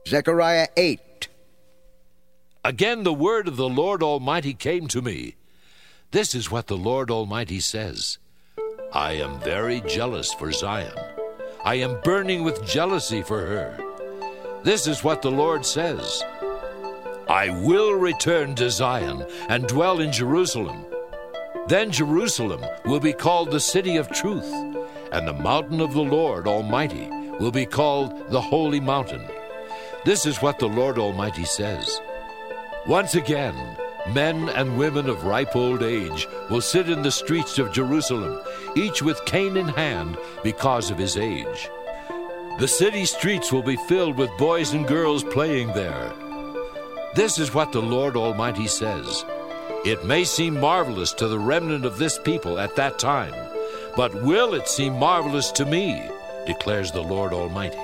Zechariah 8. Again the word of the Lord Almighty came to me. This is what the Lord Almighty says. I am very jealous for Zion. I am burning with jealousy for her. This is what the Lord says. I will return to Zion and dwell in Jerusalem. Then Jerusalem will be called the city of truth, and the mountain of the Lord Almighty will be called the holy mountain. This is what the Lord Almighty says. Once again, men and women of ripe old age will sit in the streets of Jerusalem, each with cane in hand because of his age. The city streets will be filled with boys and girls playing there. This is what the Lord Almighty says. It may seem marvelous to the remnant of this people at that time, but will it seem marvelous to me, declares the Lord Almighty.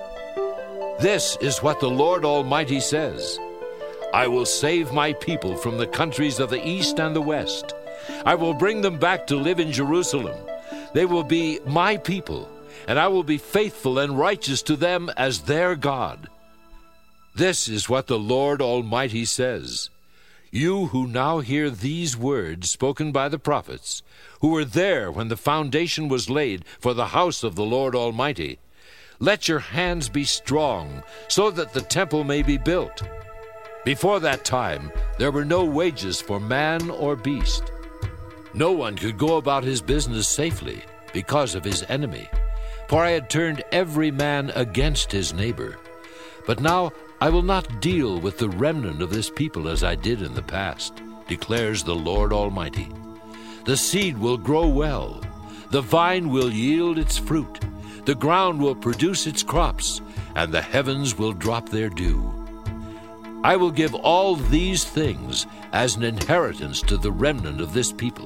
This is what the Lord Almighty says. I will save my people from the countries of the east and the west. I will bring them back to live in Jerusalem. They will be my people, and I will be faithful and righteous to them as their God. This is what the Lord Almighty says. You who now hear these words spoken by the prophets, who were there when the foundation was laid for the house of the Lord Almighty, let your hands be strong, so that the temple may be built. Before that time, there were no wages for man or beast. No one could go about his business safely because of his enemy, for I had turned every man against his neighbor. But now I will not deal with the remnant of this people as I did in the past, declares the Lord Almighty. The seed will grow well, the vine will yield its fruit, the ground will produce its crops, and the heavens will drop their dew. I will give all these things as an inheritance to the remnant of this people.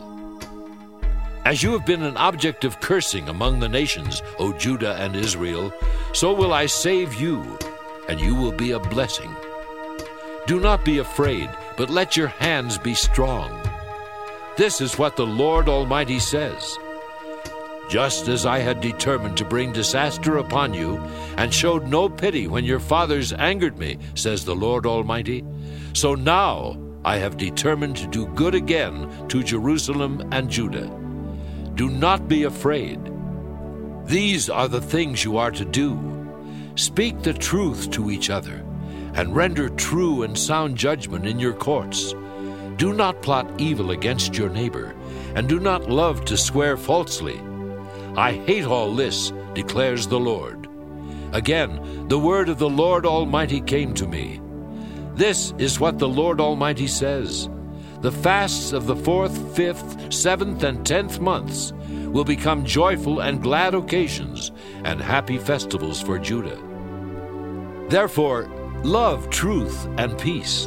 As you have been an object of cursing among the nations, O Judah and Israel, so will I save you, and you will be a blessing. Do not be afraid, but let your hands be strong. This is what the Lord Almighty says. Just as I had determined to bring disaster upon you, and showed no pity when your fathers angered me, says the Lord Almighty, so now I have determined to do good again to Jerusalem and Judah. Do not be afraid. These are the things you are to do. Speak the truth to each other, and render true and sound judgment in your courts. Do not plot evil against your neighbor, and do not love to swear falsely. I hate all this, declares the Lord. Again, the word of the Lord Almighty came to me. This is what the Lord Almighty says. The fasts of the 4th, 5th, 7th, and 10th months will become joyful and glad occasions and happy festivals for Judah. Therefore, love truth and peace.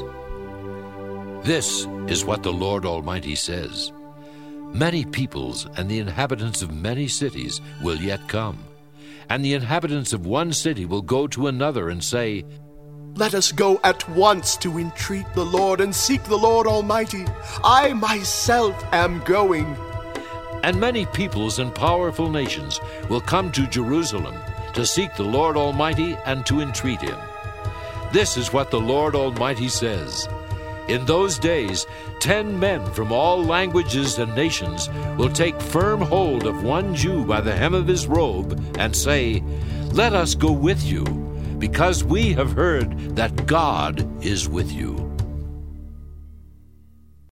This is what the Lord Almighty says. Many peoples and the inhabitants of many cities will yet come, and the inhabitants of one city will go to another and say, Let us go at once to entreat the Lord and seek the Lord Almighty. I myself am going. And many peoples and powerful nations will come to Jerusalem to seek the Lord Almighty and to entreat him. This is what the Lord Almighty says. In those days, 10 men from all languages and nations will take firm hold of one Jew by the hem of his robe and say, Let us go with you, because we have heard that God is with you.